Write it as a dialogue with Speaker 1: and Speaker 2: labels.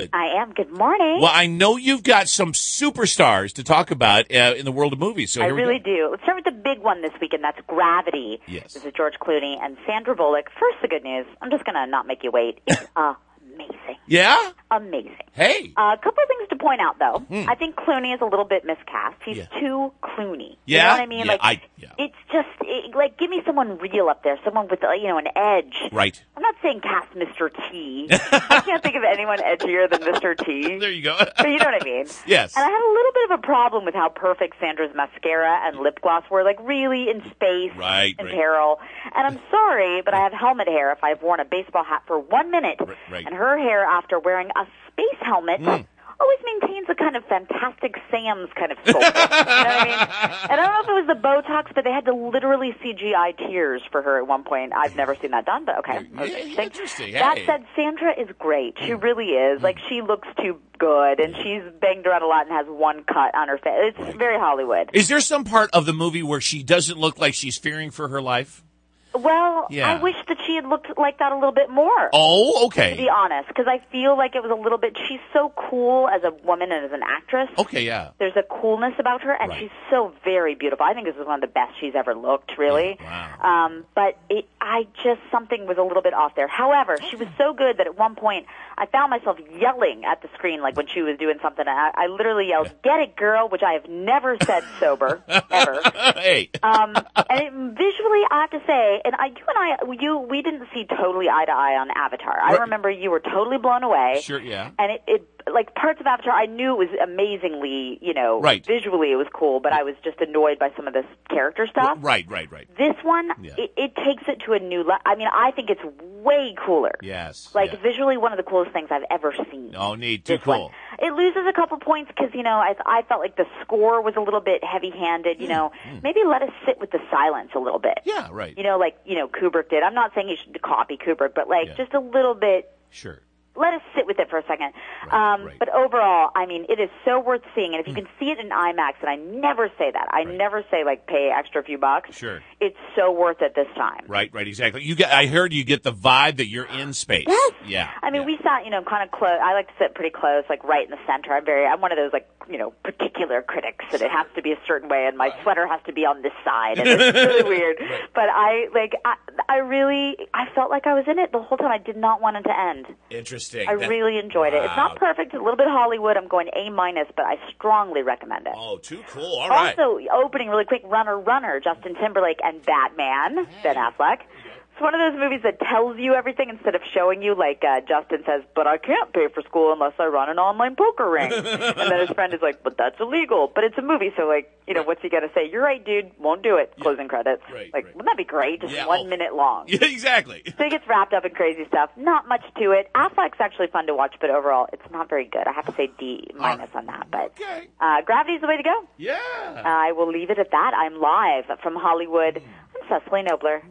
Speaker 1: good?
Speaker 2: I am. Good morning.
Speaker 1: Well, I know you've got some superstars to talk about in the world of movies. So
Speaker 2: I
Speaker 1: here we
Speaker 2: really
Speaker 1: go.
Speaker 2: do. Let's start with the big one this week, and that's Gravity.
Speaker 1: Yes.
Speaker 2: This is George Clooney and Sandra Bullock. First, the good news. I'm just going to not make you wait. It's amazing.
Speaker 1: Yeah?
Speaker 2: Amazing.
Speaker 1: Hey.
Speaker 2: A couple of things to point out, though. I think Clooney is a little bit miscast. He's too Clooney.
Speaker 1: Yeah?
Speaker 2: You know what I mean?
Speaker 1: Yeah,
Speaker 2: It's just, give me someone real up there, someone with, an edge.
Speaker 1: Right.
Speaker 2: I'm not saying cast Mr. T. I can't think of anyone edgier than Mr. T.
Speaker 1: There you go.
Speaker 2: But you know what I mean?
Speaker 1: Yes.
Speaker 2: And I had a little bit of a problem with how perfect Sandra's mascara and lip gloss were, really in space, in peril. And I'm sorry, but I have helmet hair if I've worn a baseball hat for 1 minute.
Speaker 1: Right.
Speaker 2: And her hair, after wearing a space helmet, always maintains a kind of Fantastic Sam's kind of sculpt. You know what I mean? And I don't know if it was the Botox, but they had to literally CGI tears for her at one point. I've never seen that done, but okay.
Speaker 1: Interesting.
Speaker 2: That said, Sandra is great. She really is. She looks too good, and she's banged around a lot and has one cut on her face. It's very Hollywood.
Speaker 1: Is there some part of the movie where she doesn't look like she's fearing for her life?
Speaker 2: Well, I wish that she had looked like that a little bit more.
Speaker 1: Oh, okay.
Speaker 2: To be honest, because I feel like it was a little bit. She's so cool as a woman and as an actress.
Speaker 1: Okay, yeah.
Speaker 2: There's a coolness about her, and she's so very beautiful. I think this is one of the best she's ever looked, really.
Speaker 1: Wow.
Speaker 2: But something was a little bit off there. However, she was so good that at one point I found myself yelling at the screen, like when she was doing something. I literally yelled, "Get it, girl," which I have never said sober, ever.
Speaker 1: Hey.
Speaker 2: Visually, I have to say, and we didn't see totally eye to eye on Avatar. I remember you were totally blown away.
Speaker 1: Sure, yeah.
Speaker 2: And it like parts of Avatar, I knew it was amazingly, visually it was cool, but I was just annoyed by some of this character stuff.
Speaker 1: Right.
Speaker 2: This one, it takes it to a new level. I mean, I think it's way cooler.
Speaker 1: Yes.
Speaker 2: Visually, one of the coolest things I've ever seen.
Speaker 1: Oh, neat. Too cool.
Speaker 2: One. It loses a couple points because, I felt like the score was a little bit heavy-handed. Maybe let us sit with the silence a little bit.
Speaker 1: Yeah, right.
Speaker 2: Kubrick did. I'm not saying you should copy Kubrick, but just a little bit.
Speaker 1: Sure.
Speaker 2: Let us sit with it for a second.
Speaker 1: Right.
Speaker 2: But overall, I mean, it is so worth seeing. And if you can see it in IMAX, and I never say that. I never say, pay extra few bucks.
Speaker 1: Sure.
Speaker 2: It's so worth it this time.
Speaker 1: Right, exactly. I heard you get the vibe that you're in space.
Speaker 2: Yes.
Speaker 1: Yeah.
Speaker 2: I mean, we sat, kind of close. I like to sit pretty close, right in the center. I'm one of those, particular critics, and it has to be a certain way, and my sweater has to be on this side, and it's really weird.
Speaker 1: Right.
Speaker 2: But I felt like I was in it the whole time. I did not want it to end.
Speaker 1: Interesting.
Speaker 2: I really enjoyed it. It's not perfect. It's a little bit Hollywood. I'm going A-, but I strongly recommend it.
Speaker 1: Oh, too cool. All right.
Speaker 2: Also, opening really quick, Runner, Justin Timberlake and Batman, Ben Affleck. It's one of those movies that tells you everything instead of showing you, Justin says, "But I can't pay for school unless I run an online poker ring." And then his friend is like, "But that's illegal." But it's a movie, so, what's he going to say? "You're right, dude. Won't do it." Closing credits.
Speaker 1: Right.
Speaker 2: Wouldn't that be great? Just 1 minute long.
Speaker 1: Yeah, exactly.
Speaker 2: So he gets wrapped up in crazy stuff. Not much to it. Affleck's actually fun to watch, but overall, it's not very good. I have to say D- on that. But Gravity's the way to go.
Speaker 1: Yeah.
Speaker 2: I will leave it at that. I'm live from Hollywood. I'm Cecily Nobler.